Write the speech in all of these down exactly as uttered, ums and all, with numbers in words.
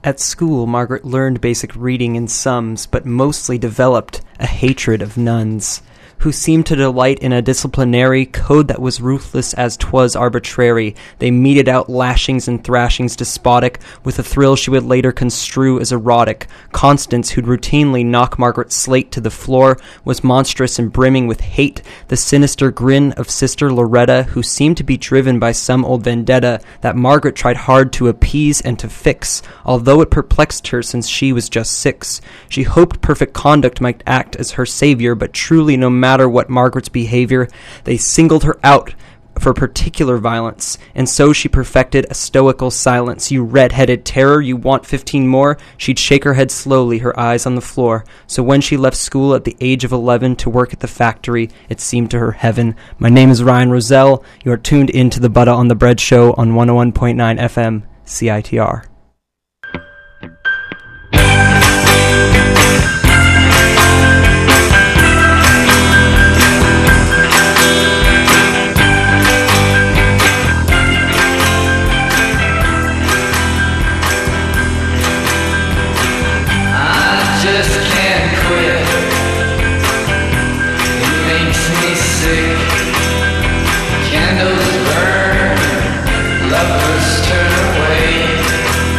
At school, Margaret learned basic reading and sums, but mostly developed a hatred of nuns, who seemed to delight in a disciplinary code that was ruthless as 'twas arbitrary. They meted out lashings and thrashings despotic, with a thrill she would later construe as erotic. Constance, who'd routinely knock Margaret's slate to the floor, was monstrous and brimming with hate. The sinister grin of Sister Loretta, who seemed to be driven by some old vendetta that Margaret tried hard to appease and to fix, although it perplexed her since she was just six. She hoped perfect conduct might act as her savior, but truly no matter what Margaret's behavior, they singled her out for particular violence, and so she perfected a stoical silence. "You red-headed terror, you want fifteen more?" She'd shake her head slowly, her eyes on the floor. So when she left school at the age of eleven to work at the factory, it seemed to her heaven. My name is Ryan Roselle. You are tuned in to the Butter on the Bread show on one oh one point nine F M C I T R. Candles burn, lovers turn away.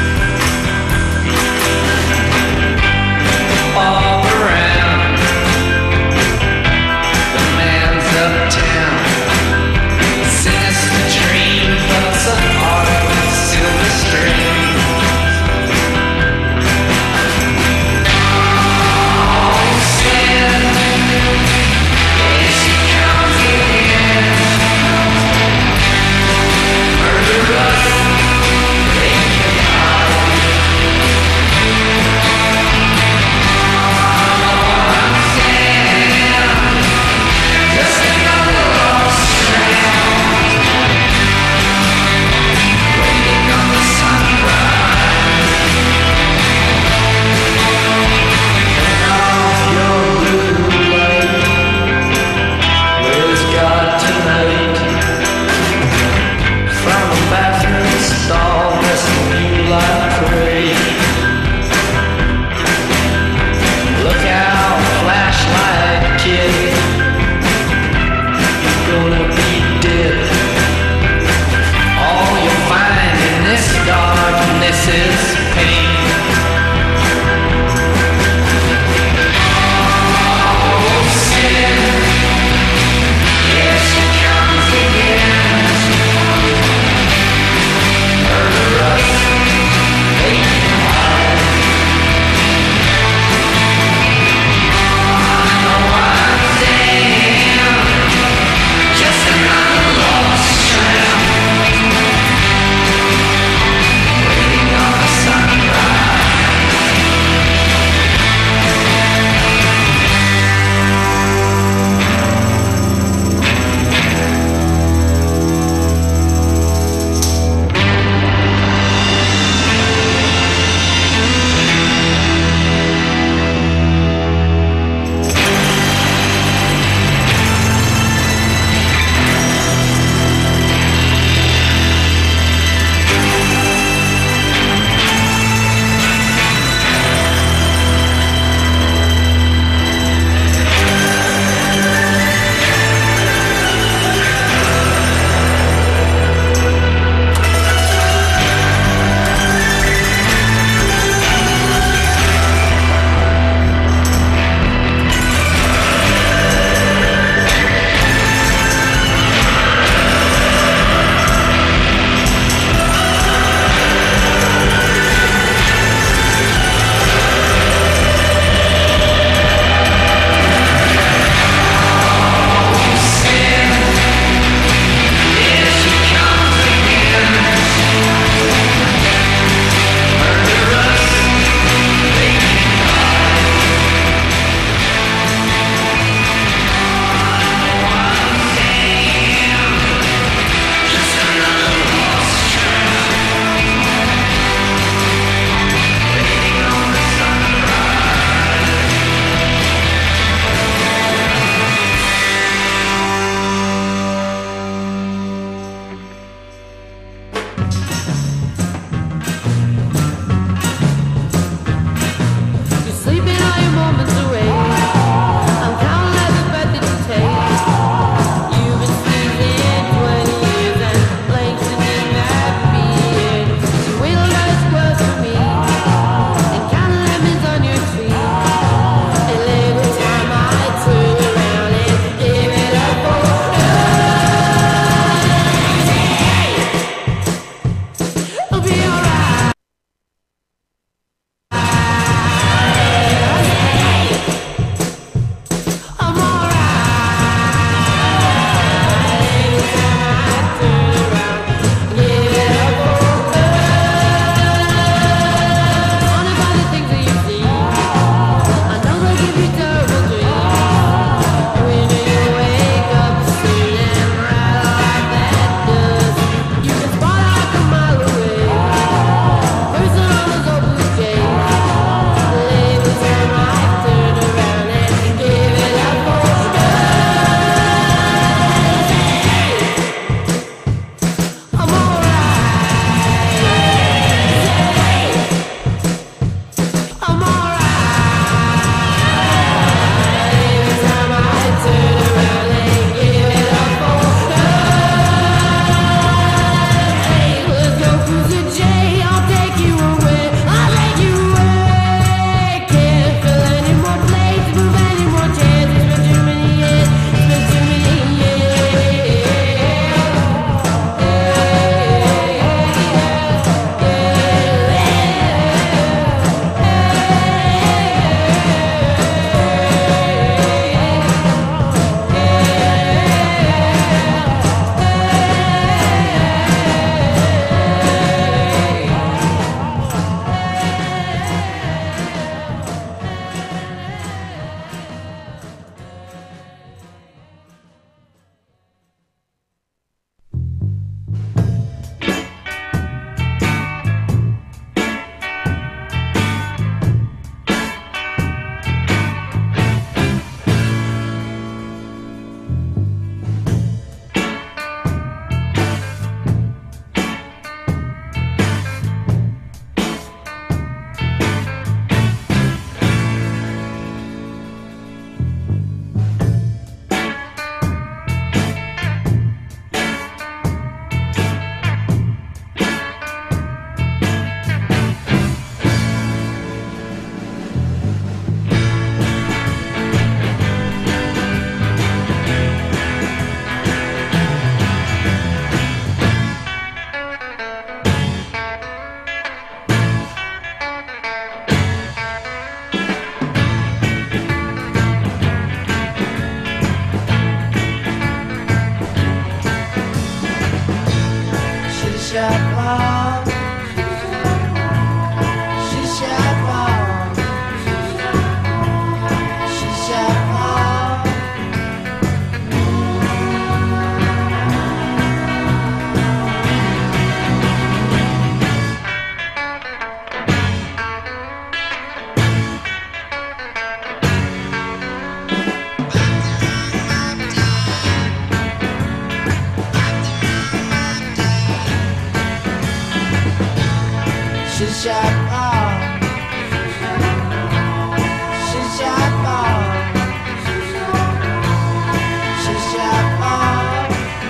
Shisha bar, shisha bar, shisha bar. Shisha bar, shisha bar, shisha bar.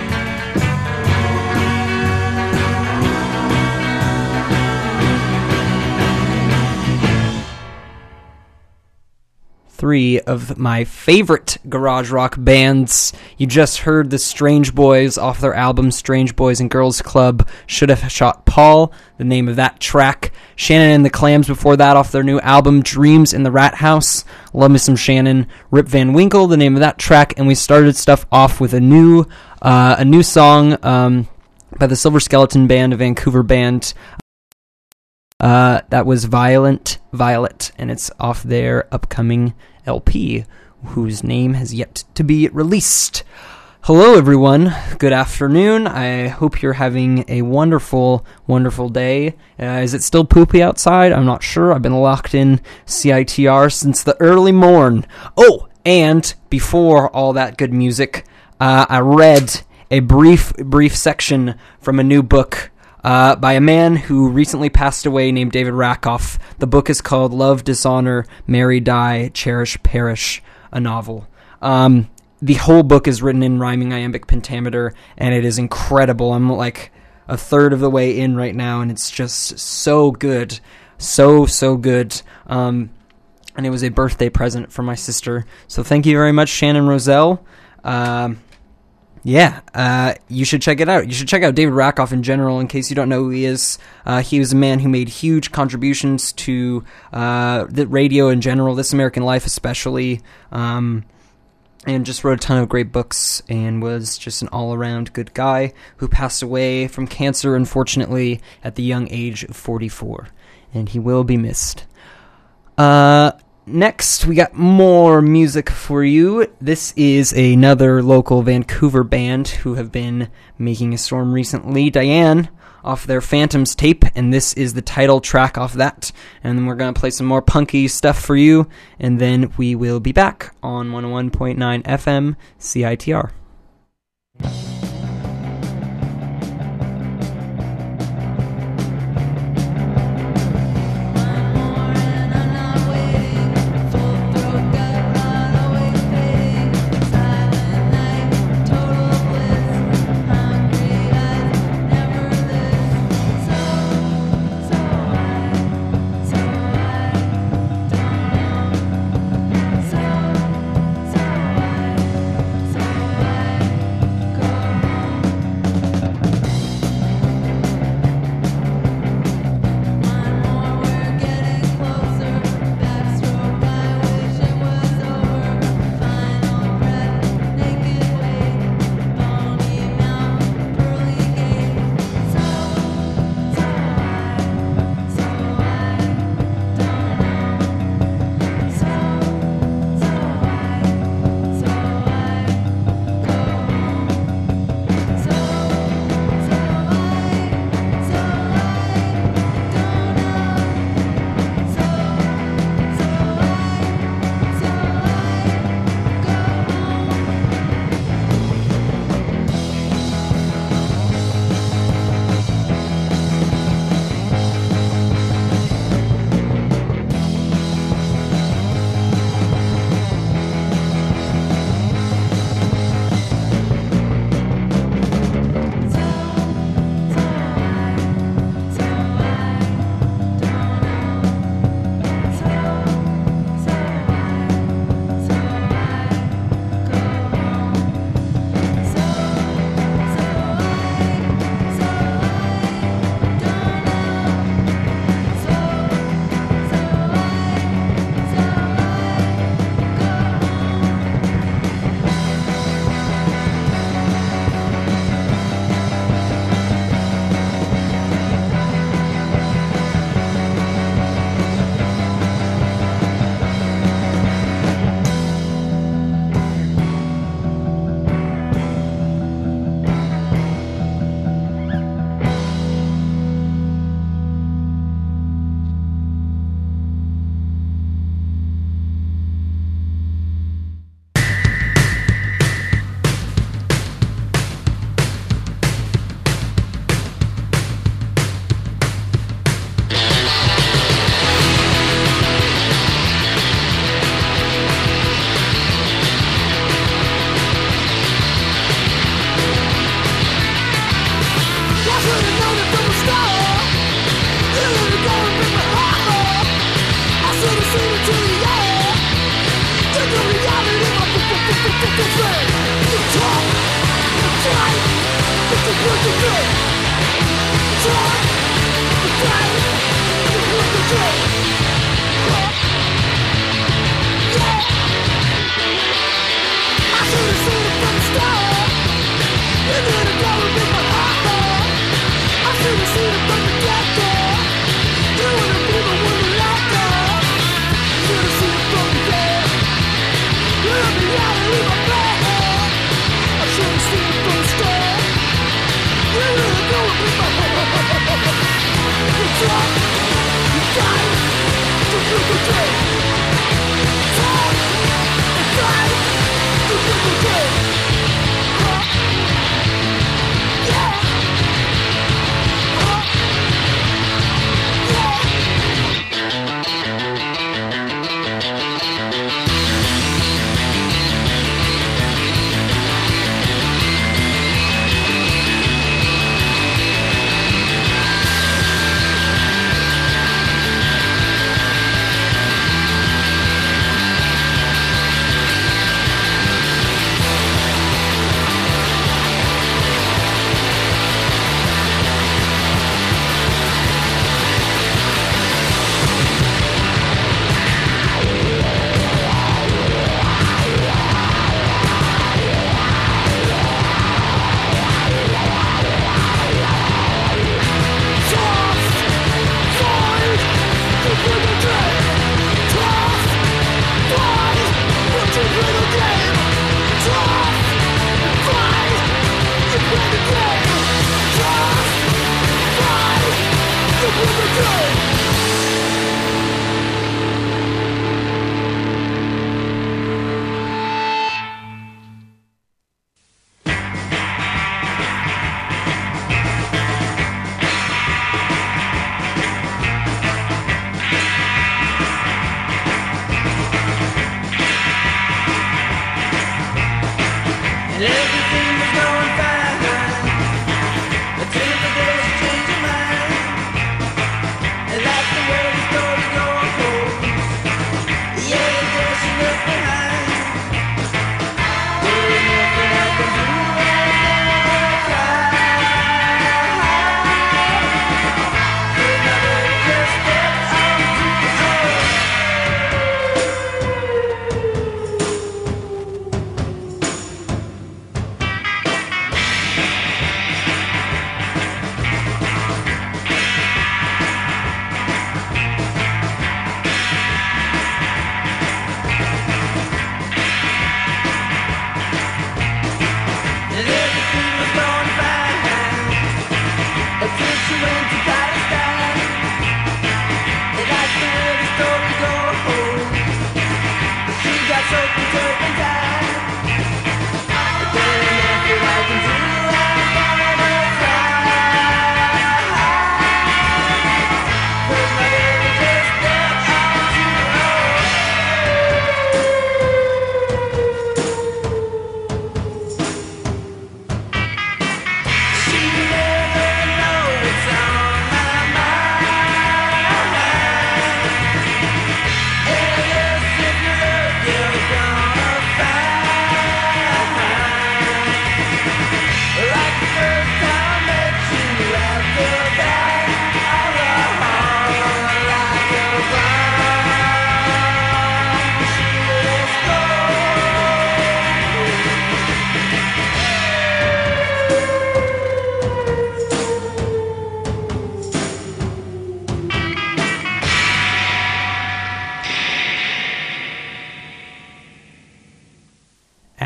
Three of my favorite garage rock bands. You just heard the Strange Boys off their album Strange Boys and Girls Club, Should Have Shot Paul, the name of that track. Shannon and the Clams before that off their new album Dreams in the Rat House. Love me some Shannon. Rip Van Winkle, the name of that track. And we started stuff off with a new uh, a new song um, by the Silver Skeleton Band, a Vancouver band. Uh, that was Violent Violet, and it's off their upcoming L P, whose name has yet to be released. Hello, everyone. Good afternoon. I hope you're having a wonderful, wonderful day. Uh, is it still poopy outside? I'm not sure. I've been locked in C I T R since the early morn. Oh, and before all that good music, uh, I read a brief, brief section from a new book Uh, by a man who recently passed away named David Rakoff. The book is called Love, Dishonor, Marry, Die, Cherish, Perish, a novel. Um, the whole book is written in rhyming iambic pentameter, and it is incredible. I'm like a third of the way in right now, and it's just so good. So, so good. Um, and it was a birthday present for my sister. So thank you very much, Shannon Roselle. Um... Yeah, uh, you should check it out. You should check out David Rakoff in general, in case you don't know who he is. Uh, he was a man who made huge contributions to uh, the radio in general, This American Life especially, um, and just wrote a ton of great books, and was just an all-around good guy who passed away from cancer, unfortunately, at the young age of forty-four, and he will be missed. Uh... Next, we got more music for you. This is another local Vancouver band who have been making a storm recently. Diane, off their Phantoms tape, and this is the title track off that. And then we're going to play some more punky stuff for you, and then we will be back on one oh one point nine F M C I T R. So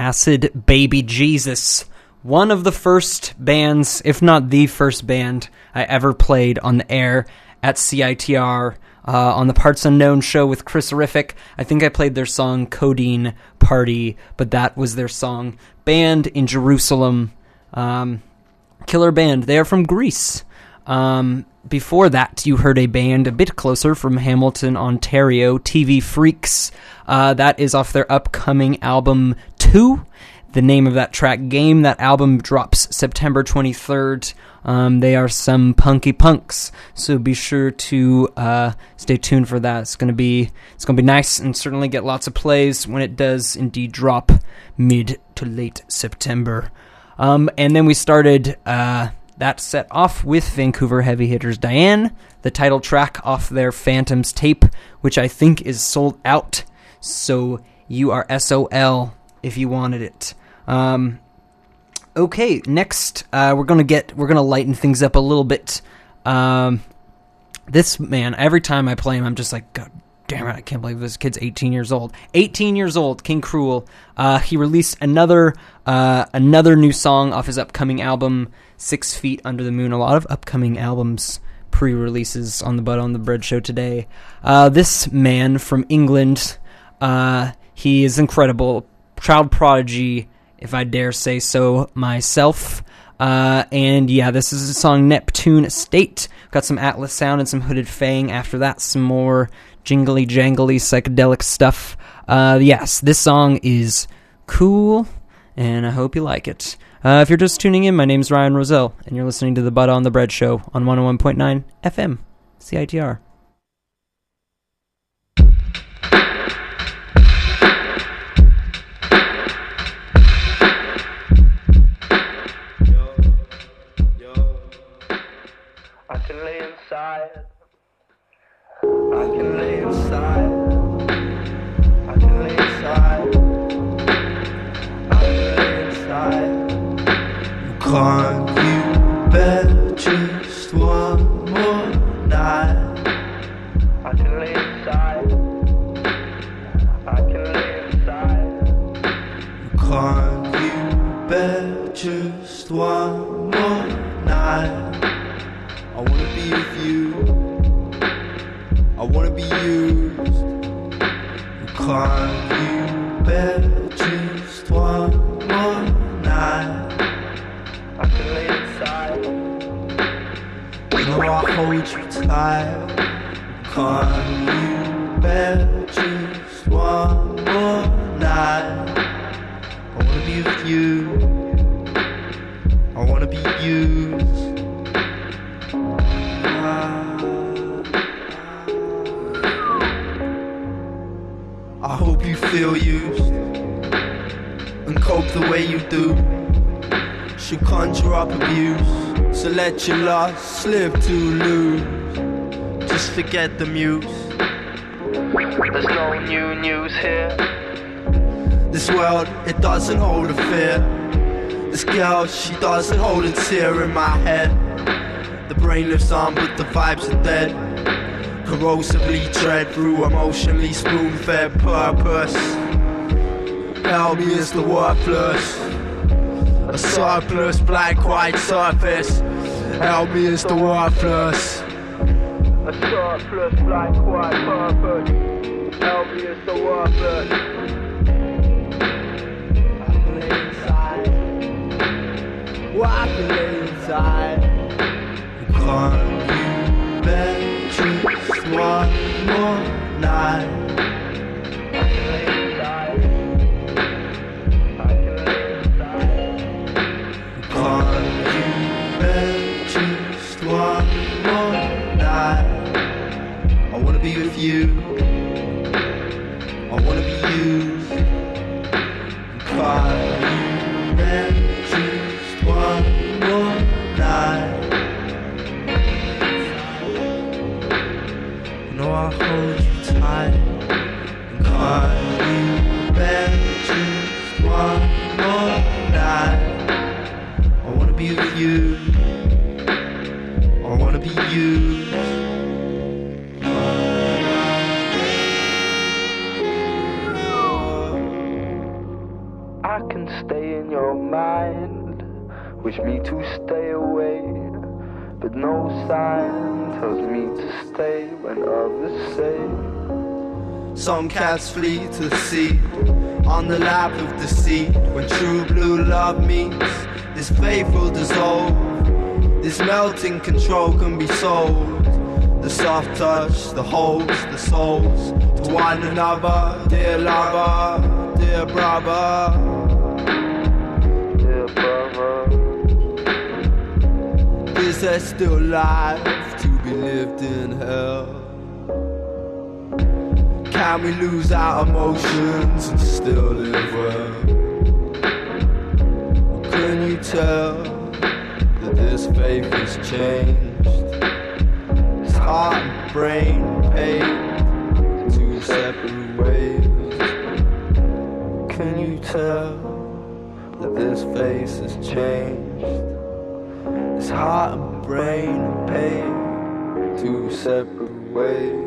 Acid Baby Jesus, one of the first bands, if not the first band, I ever played on the air at C I T R uh, on the Parts Unknown show with Chris Horrific. I think I played their song Codeine Party, but that was their song. Band in Jerusalem. Um, killer band. They are from Greece. Um, before that, you heard a band a bit closer from Hamilton, Ontario, T V Freaks. Uh, that is off their upcoming album two. The name of that track, Game. That album drops September twenty-third. Um, they are some punky punks, so be sure to uh, stay tuned for that. It's gonna be it's gonna be nice, and certainly get lots of plays when it does indeed drop mid to late September. Um, and then we started uh, that set off with Vancouver heavy hitters Diane, the title track off their Phantoms tape, which I think is sold out. So you are S O L if you wanted it. Um, okay, next uh, we're gonna get we're gonna lighten things up a little bit. Um, this man, every time I play him, I'm just like, God damn it! I can't believe this kid's eighteen years old. eighteen years old, King Cruel. Uh, he released another uh, another new song off his upcoming album, Six Feet Under the Moon. A lot of upcoming albums pre-releases on the Butt on the Bread show today. Uh, this man from England, uh, he is incredible. Child prodigy, if I dare say so myself. Uh, and yeah, this is a song, Neptune State. Got some Atlas Sound and some Hooded Fang. After that, some more jingly jangly psychedelic stuff. Uh, yes, this song is cool, and I hope you like it. Uh, if you're just tuning in, my name's Ryan Roselle, and you're listening to the Butt on the Bread show on one oh one point nine F M, C I T R. I can lay inside. I can lay inside. I can lay inside. I can lay inside. Can't you bear just one more night? I can lay inside. I can lay inside. Can't you bear just one more night? I wanna be with you. I wanna be used. Can't you bear just one more night? I can lay inside. No, I hold you tight. Can't you bear just one more night? I wanna be with you. I wanna be used. I hope you feel used and cope the way you do. Should conjure up abuse, so let your lust slip to lose. Just forget the muse. There's no new news here. This world, it doesn't hold a fear. This girl, she doesn't hold a tear in my head. The brain lives on, but the vibes are dead. Corrosively tread through emotionally spoon-fed purpose. Help me is the worthless. A surplus, blank white surface. Help me is the worthless. A surplus, blank white purpose. Help me is the worthless. I can lay inside. Well, I can lay inside. Can't you bear just one more night? I can lay inside. I can lay inside. Can't you bear just one more night? I wanna be with you. I wanna be used. Can't you bear just one more night? No, I hold you tight. Can't you bear just one more night? I wanna be with you. I wanna be used. I can mind. Wish me to stay away, but no sign tells me to stay when others say. Some cats flee to the sea, on the lap of deceit. When true blue love meets, this faith will dissolve. This melting control can be sold. The soft touch, the holds, the souls to one another. Dear lover, dear brother, Dear brother, is there still life to be lived in hell? Can we lose our emotions and still live well? Can you tell that this faith has changed? This heart and brain paved two separate ways. Can you tell that this face has changed? This heart and brain paved two separate ways.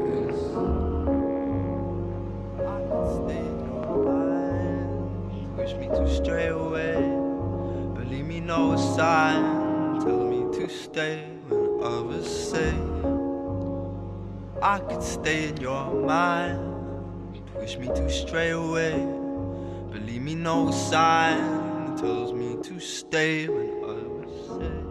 Wish me to stray away, but leave me no sign. Tell me to stay when others say I could stay in your mind. Wish me to stray away, but leave me no sign. Tells me to stay when others say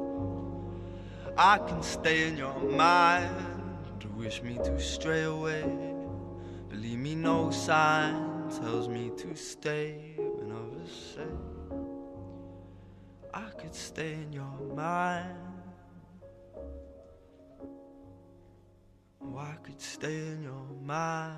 I can stay in your mind. Wish me to stray away, but leave me no sign. Tells me to stay when others say I could stay in your mind. Oh, I could stay in your mind.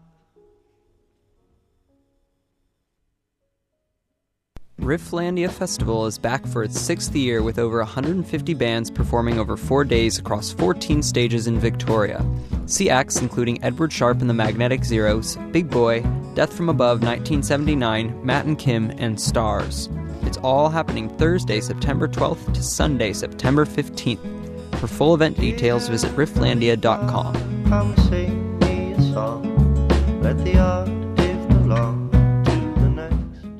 Rifflandia Festival is back for its sixth year with over one hundred fifty bands performing over four days across fourteen stages in Victoria. See acts including Edward Sharpe and the Magnetic Zeros, Big Boy, Death from Above nineteen seventy-nine, Matt and Kim, and Stars. It's all happening Thursday, September twelfth to Sunday, September fifteenth. For full event details, visit rifflandia dot com. come sing me a song. Let the art live along to the next.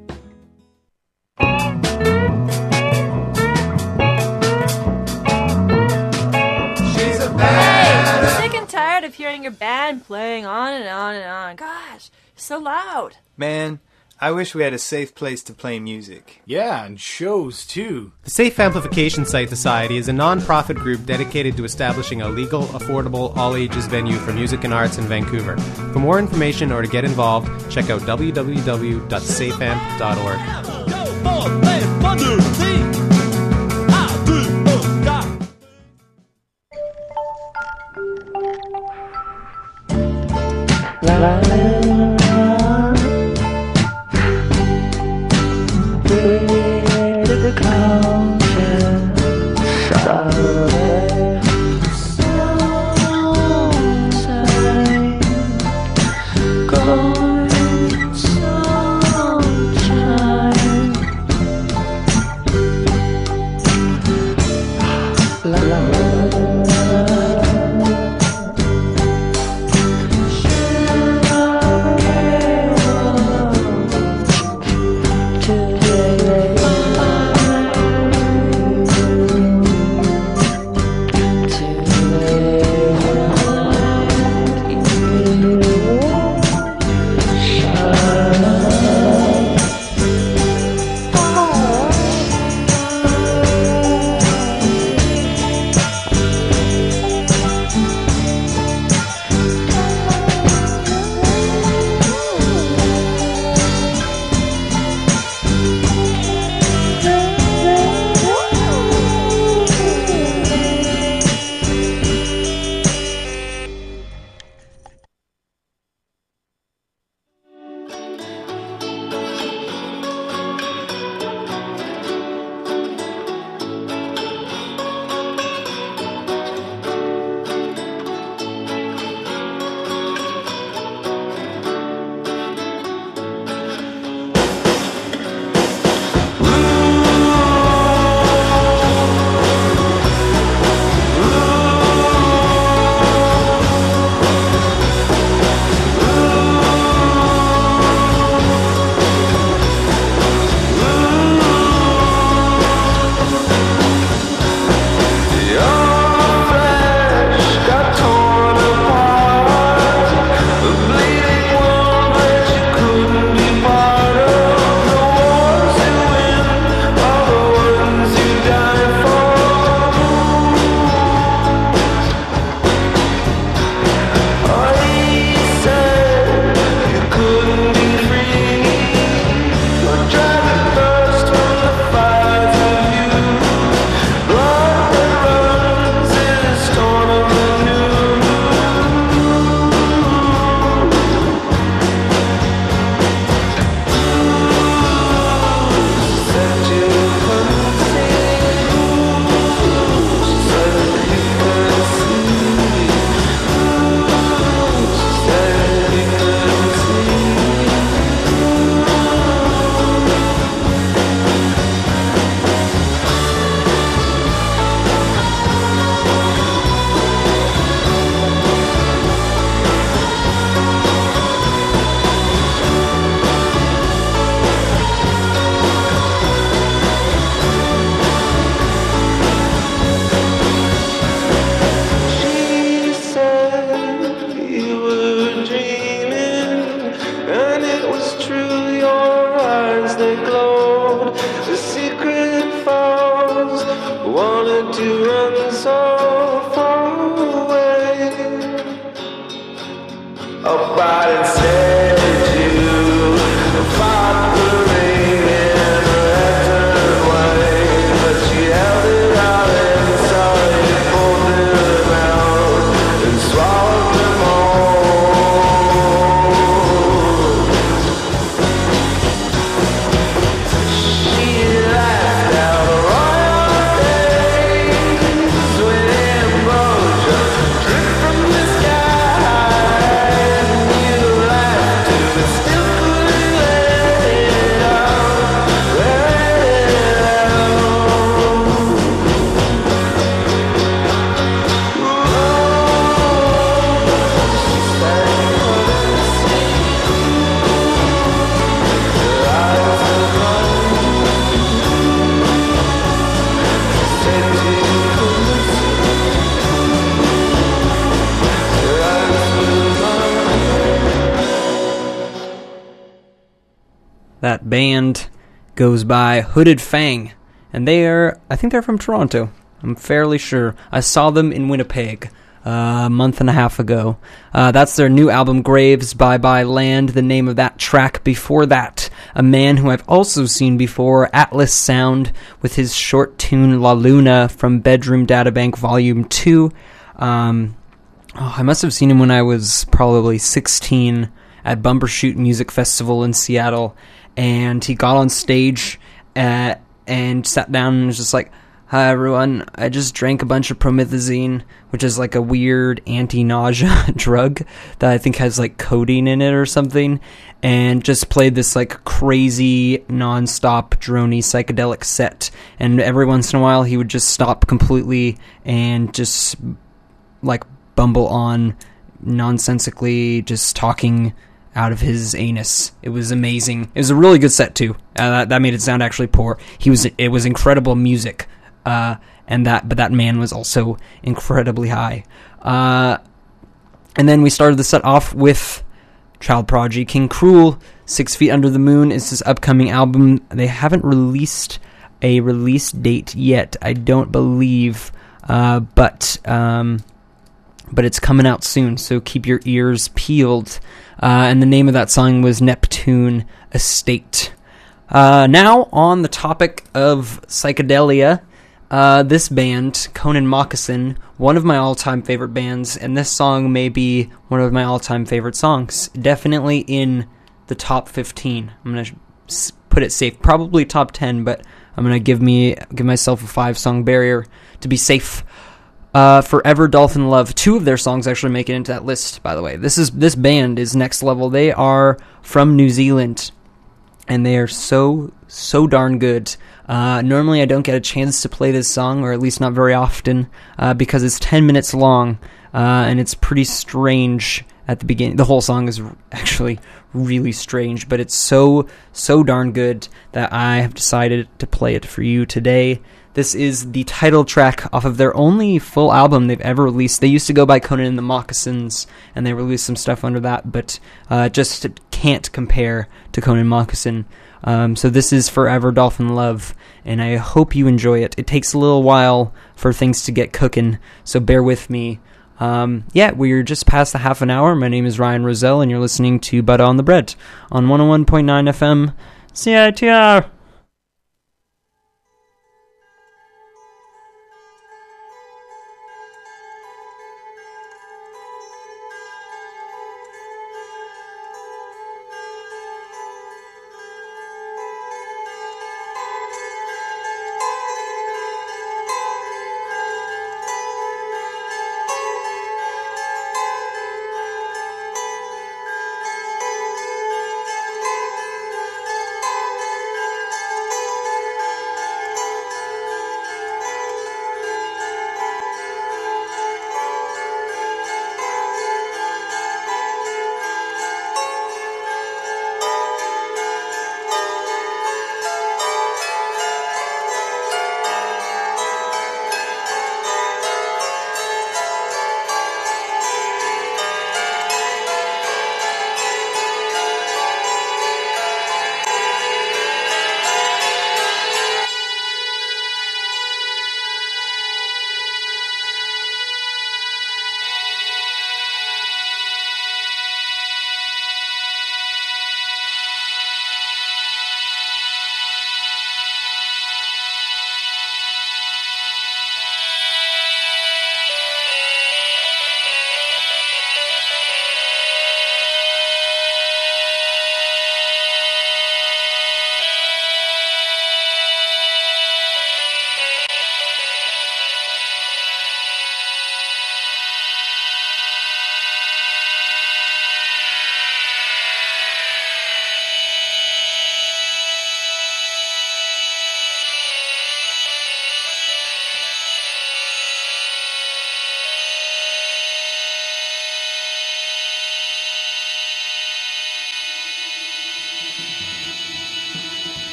She's a bad. I'm sick and tired of hearing your band playing on and on and on. Gosh, it's so loud. Man, I wish we had a safe place to play music. Yeah, and shows too. The Safe Amplification Site Society is a non-profit group dedicated to establishing a legal, affordable, all-ages venue for music and arts in Vancouver. For more information or to get involved, check out w w w dot safe amp dot org. Sunshine. That band goes by Hooded Fang, and they are, I think they're from Toronto. I'm fairly sure. I saw them in Winnipeg uh, a month and a half ago. Uh, that's their new album, Graves, Bye Bye Land, the name of that track. Before that, a man who I've also seen before, Atlas Sound, with his short tune La Luna from Bedroom Databank Volume two. Um, oh, I must have seen him when I was probably sixteen at Bumbershoot Music Festival in Seattle, and he got on stage uh, and sat down and was just like, "Hi everyone, I just drank a bunch of promethazine," which is like a weird anti-nausea drug that I think has like codeine in it or something, and just played this like crazy non-stop drony psychedelic set. And every once in a while he would just stop completely and just like bumble on nonsensically, just talking out of his anus. It was amazing. It was a really good set too. Uh, that, that made it sound actually poor. He was. It was incredible music. Uh, and that, but that man was also incredibly high. Uh, and then we started the set off with Child Prodigy. King Cruel, Six Feet Under the Moon is his upcoming album. They haven't released a release date yet, I don't believe, uh, but um, but it's coming out soon, so keep your ears peeled. Uh, and the name of that song was Neptune Estate. Uh, now, on the topic of psychedelia, Uh, this band, Conan Moccasin, one of my all-time favorite bands, and this song may be one of my all-time favorite songs. Definitely in the top fifteen. I'm going to put it safe. Probably top ten, but I'm going to give me give myself a five-song barrier to be safe. Uh, Forever Dolphin Love. Two of their songs actually make it into that list, by the way. This is this band is next level. They are from New Zealand, and they are so, so darn good. Uh, normally I don't get a chance to play this song, or at least not very often, uh, because it's ten minutes long, uh, and it's pretty strange at the beginning. The whole song is actually really strange, but it's so, so darn good that I have decided to play it for you today. This is the title track off of their only full album they've ever released. They used to go by Conan and the Moccasins, and they released some stuff under that, but uh, just can't compare to Conan Moccasin. Um, so this is Forever Dolphin Love, and I hope you enjoy it. It takes a little while for things to get cooking, so bear with me. Um, yeah, we're just past the half an hour. My name is Ryan Roselle, and you're listening to Butter on the Bread on one oh one point nine F M C I T R.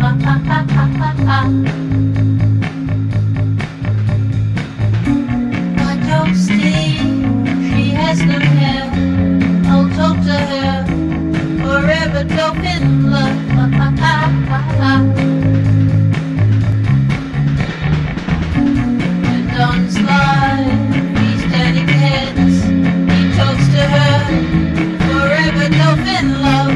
My toasty, she has no hair. I'll talk to her forever, dope in love. And on slide, he's turning heads. He talks to her forever, dope in love.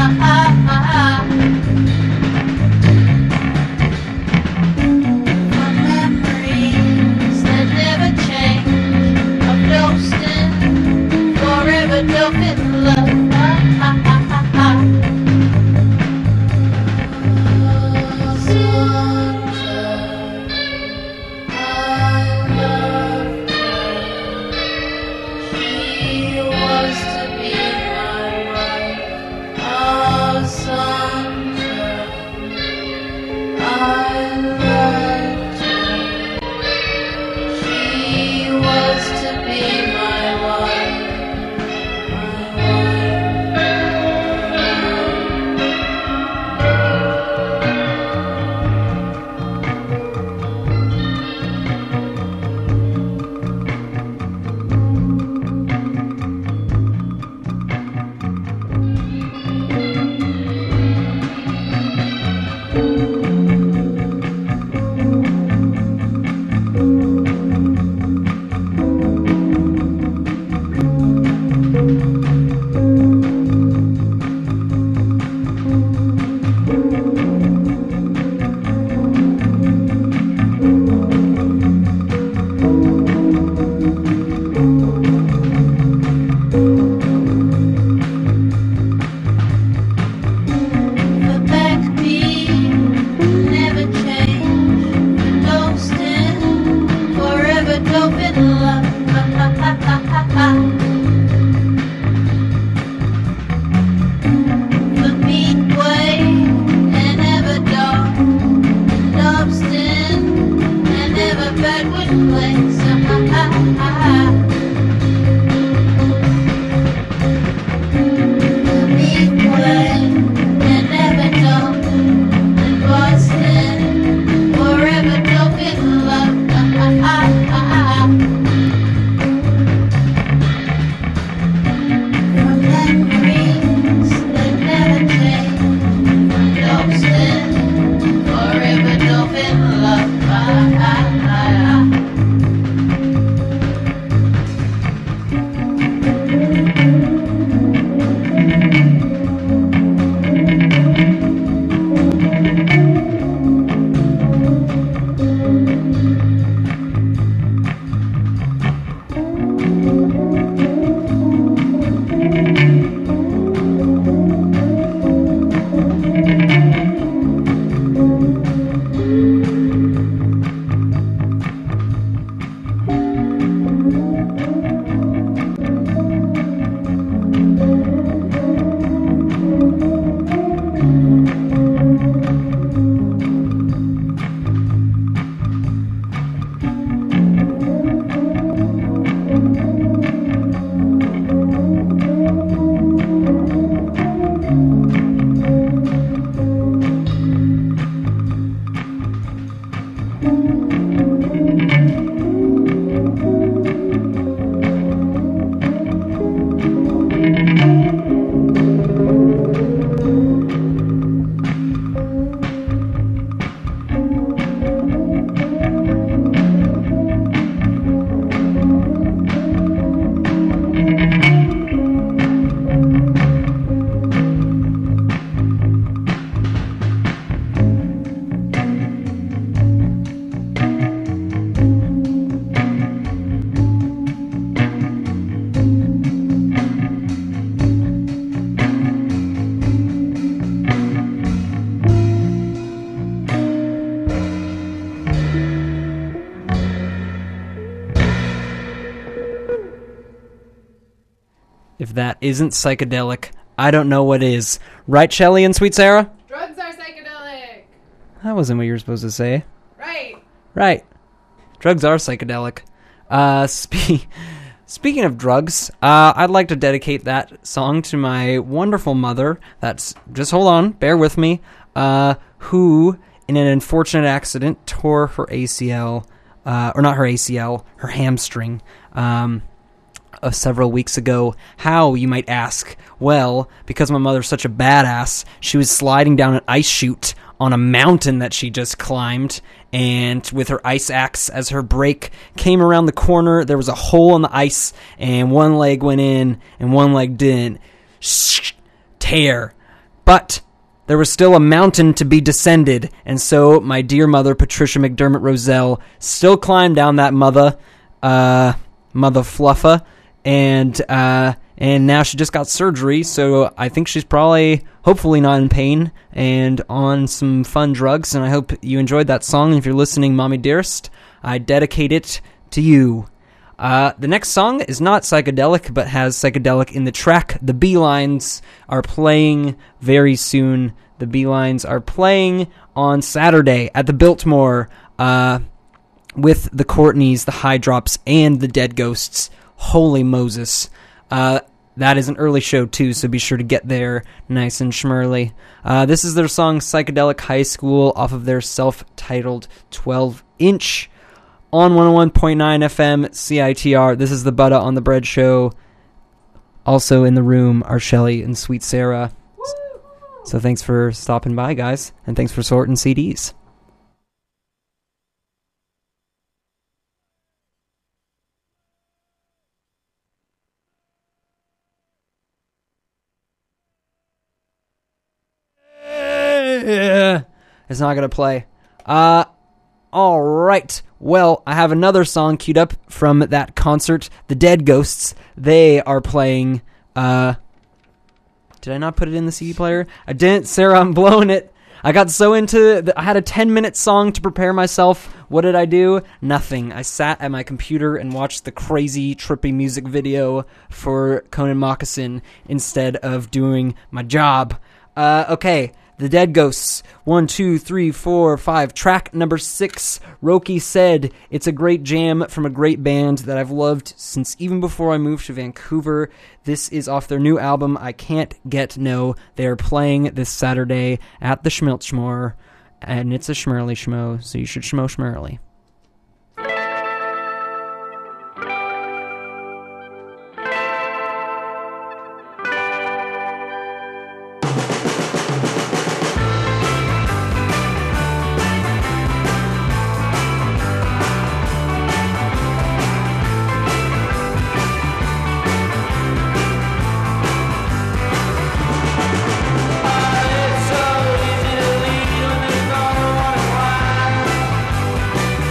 My memories that never change of Dawson, forever dope in love. If that isn't psychedelic, I don't know what is. Right, Shelley and Sweet Sarah? Drugs are psychedelic. That wasn't what you were supposed to say. Right. Right. Drugs are psychedelic. Uh, spe- speaking of drugs, uh, I'd like to dedicate that song to my wonderful mother. That's, just hold on, bear with me, uh, who, in an unfortunate accident, tore her A C L, uh, or not her A C L, her hamstring, um, uh, several weeks ago. How, you might ask? Well, because my mother's such a badass, she was sliding down an ice chute on a mountain that she just climbed, and with her ice axe as her brake, came around the corner. There was a hole in the ice, and one leg went in, and one leg didn't. Shh, tear. But there was still a mountain to be descended, and so my dear mother, Patricia McDermott Roselle, still climbed down that mother, uh, mother fluffa, and, uh, and now she just got surgery, so I think she's probably, hopefully not in pain, and on some fun drugs, and I hope you enjoyed that song. If you're listening, Mommy Dearest, I dedicate it to you. Uh, the next song is not psychedelic, but has psychedelic in the track. The Beelines are playing very soon. The Beelines are playing on Saturday at the Biltmore, uh, with the Courtneys, the High Drops, and the Dead Ghosts. Holy Moses. Uh, that is an early show, too, so be sure to get there nice and schmurly. Uh, this is their song Psychedelic High School off of their self-titled twelve inch on one oh one point nine F M C I T R. This is the Butter on the Bread Show. Also in the room are Shelly and Sweet Sarah. So thanks for stopping by, guys, and thanks for sorting C Ds. It's not going to play. Uh, all right. Well, I have another song queued up from that concert, The Dead Ghosts. They are playing... Uh, did I not put it in the C D player? I didn't, Sarah, I'm blowing it. I got so into... The, I had a ten-minute song to prepare myself. What did I do? Nothing. I sat at my computer and watched the crazy, trippy music video for Conan Moccasin instead of doing my job. Uh, okay. The Dead Ghosts, one, two, three, four, five. Track number six, Roki Said. It's a great jam from a great band that I've loved since even before I moved to Vancouver. This is off their new album, I Can't Get No. They are playing this Saturday at the Schmiltschmore, and it's a schmerly schmo, so you should schmo schmerly. It's so easy to lead when there's no one why.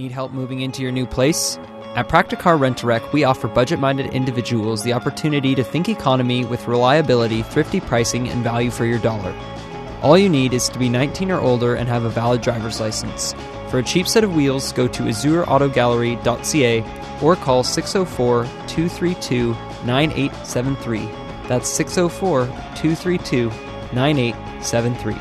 Need help moving into your new place? At Practicar Rent-A-Wreck, we offer budget-minded individuals the opportunity to think economy with reliability, thrifty pricing, and value for your dollar. All you need is to be nineteen or older and have a valid driver's license. For a cheap set of wheels, go to azure auto gallery dot c a or call six oh four, two three two, nine eight seven three. That's six oh four, two three two, nine eight seven three.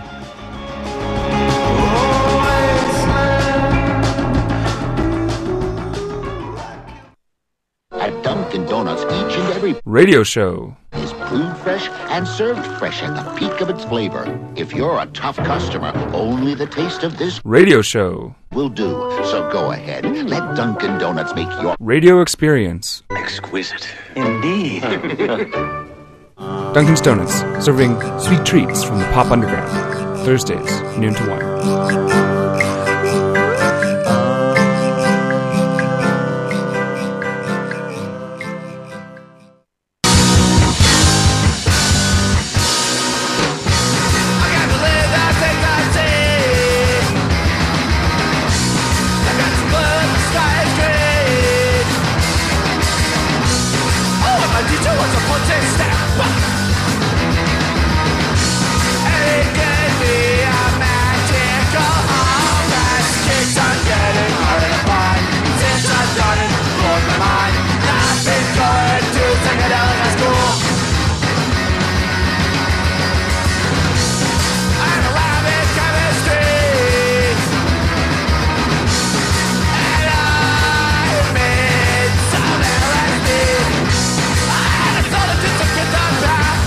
At Dunkin' Donuts, each and every radio show is brewed fresh and served fresh at the peak of its flavor. If you're a tough customer, only the taste of this radio show will do. So go ahead, let Dunkin' Donuts make your radio experience exquisite. Indeed. Dunkin's Donuts, serving sweet treats from the pop underground. Thursdays, noon to one. Get that back!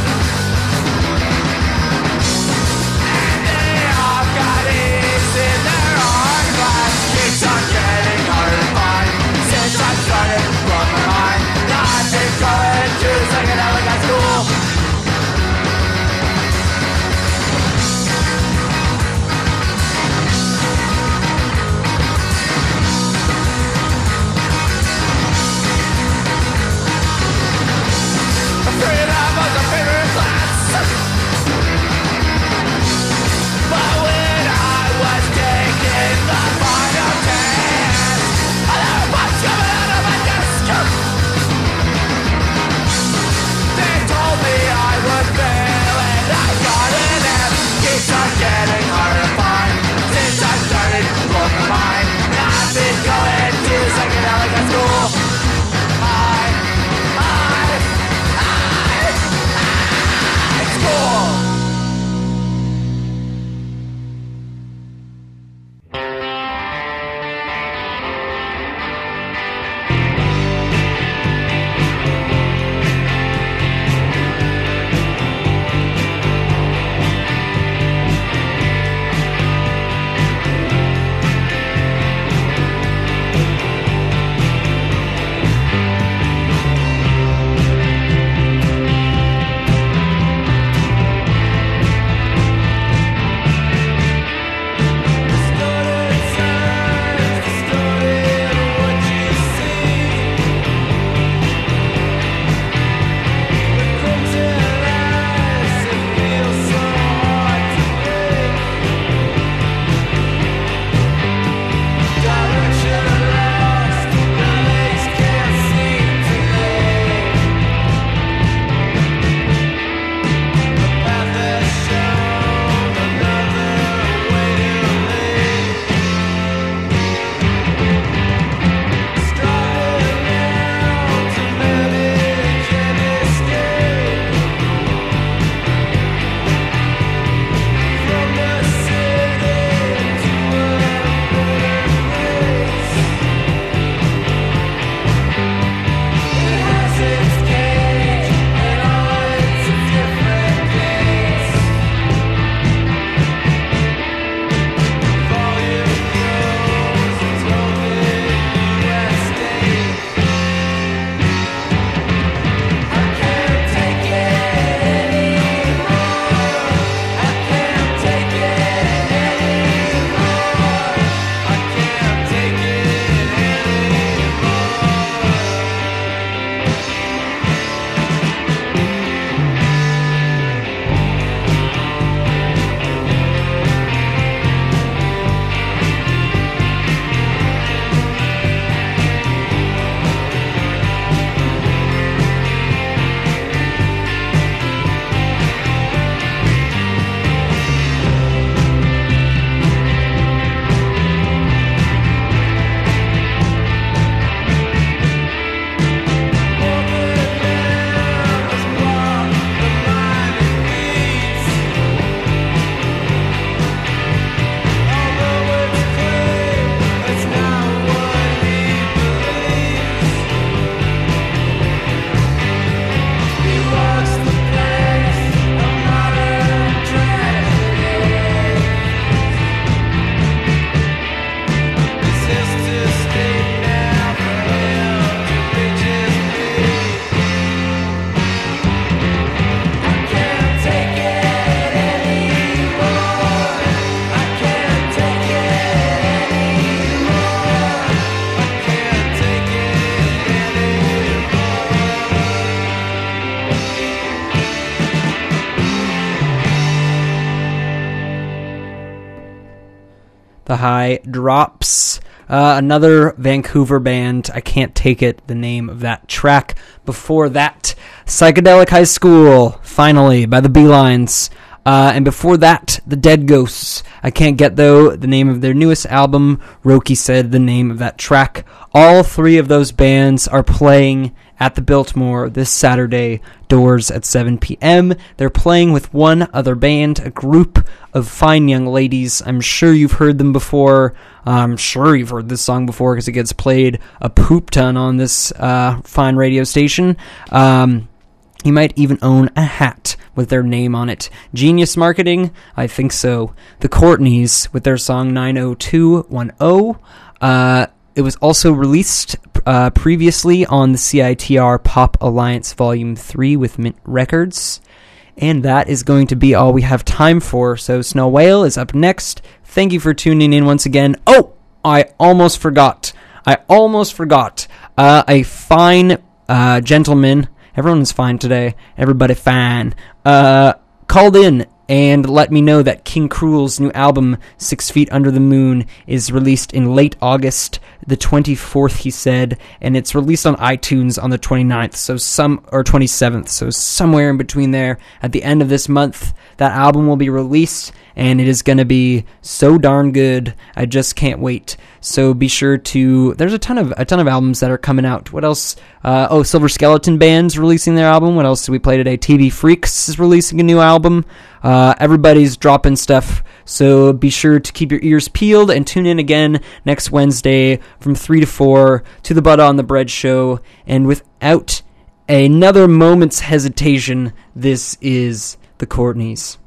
The High Drops. Uh, another Vancouver band. I can't take it, the name of that track. Before that, Psychedelic High School, finally, by the Beelines. Uh, and before that, The Dead Ghosts. I can't get, though, the name of their newest album. Roki said the name of that track. All three of those bands are playing at the Biltmore this Saturday, doors at seven p.m. They're playing with one other band, a group of fine young ladies. I'm sure you've heard them before. I'm sure you've heard this song before because it gets played a poop ton on this uh, fine radio station. Um... You might even own a hat with their name on it. Genius marketing? I think so. The Courtneys with their song nine oh two one oh. Uh, it was also released uh, previously on the C I T R Pop Alliance Volume three with Mint Records. And that is going to be all we have time for. So Snow Whale is up next. Thank you for tuning in once again. Oh, I almost forgot. I almost forgot. Uh, a fine uh, gentleman... Everyone's fine today. Everybody fine. Uh, called in and let me know that King Cruel's new album, Six Feet Under the Moon, is released in late August, the twenty-fourth, he said, and it's released on iTunes on the twenty-ninth, so some, or twenty-seventh, so somewhere in between there. At the end of this month, that album will be released, and it is going to be so darn good. I just can't wait. So be sure to... There's a ton of a ton of albums that are coming out. What else? Uh, oh, Silver Skeleton Band's releasing their album. What else did we play today? T V Freaks is releasing a new album. Uh, everybody's dropping stuff. So be sure to keep your ears peeled and tune in again next Wednesday from three to four to the Butter on the Bread show. And without another moment's hesitation, this is the Courtneys.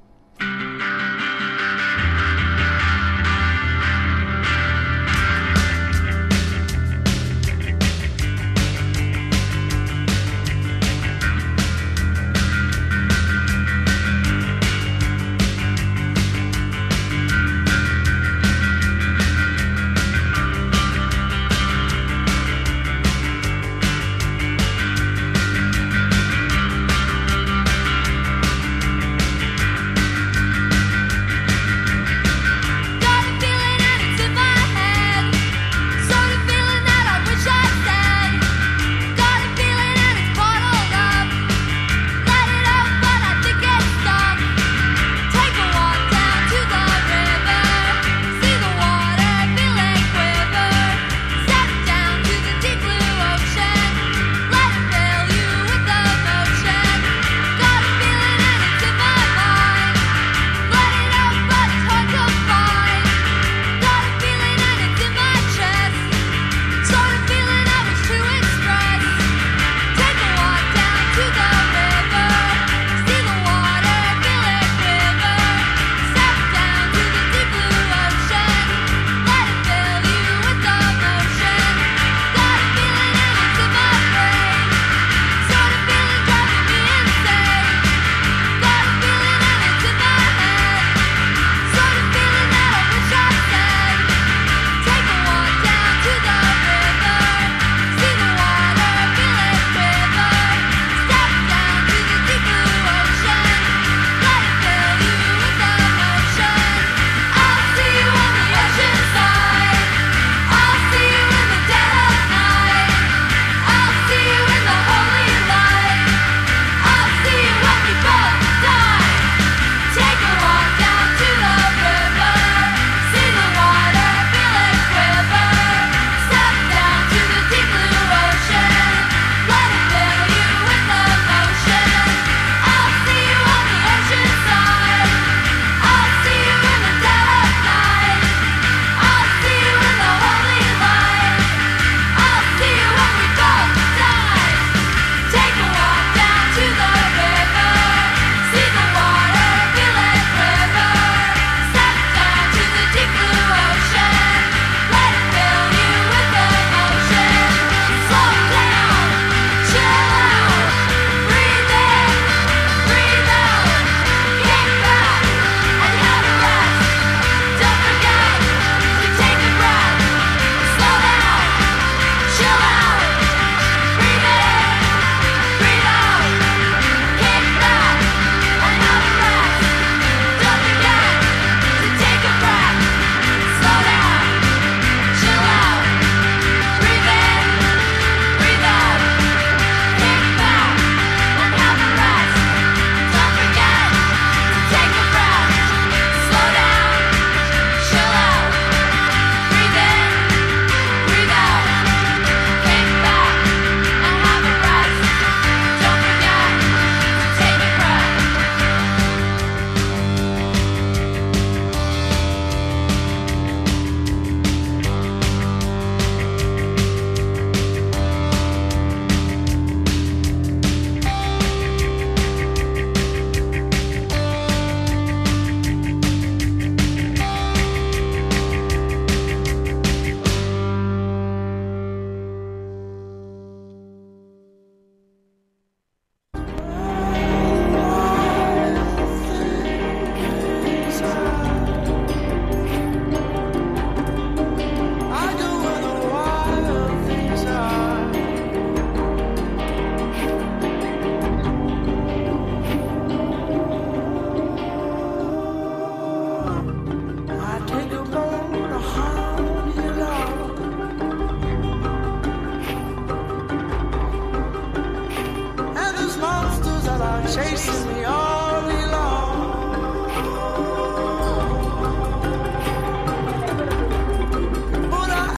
chasing me all